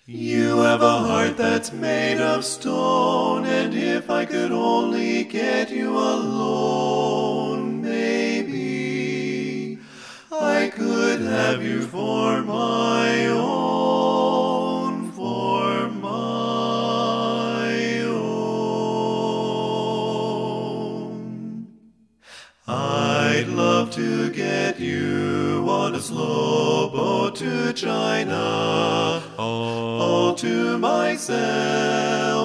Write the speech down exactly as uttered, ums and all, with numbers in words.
You have a heart that's made of stone, and if I could only get you alone, maybe I could have you for my own, for my own. I'd love to get you on a slow boat to China, all to myself.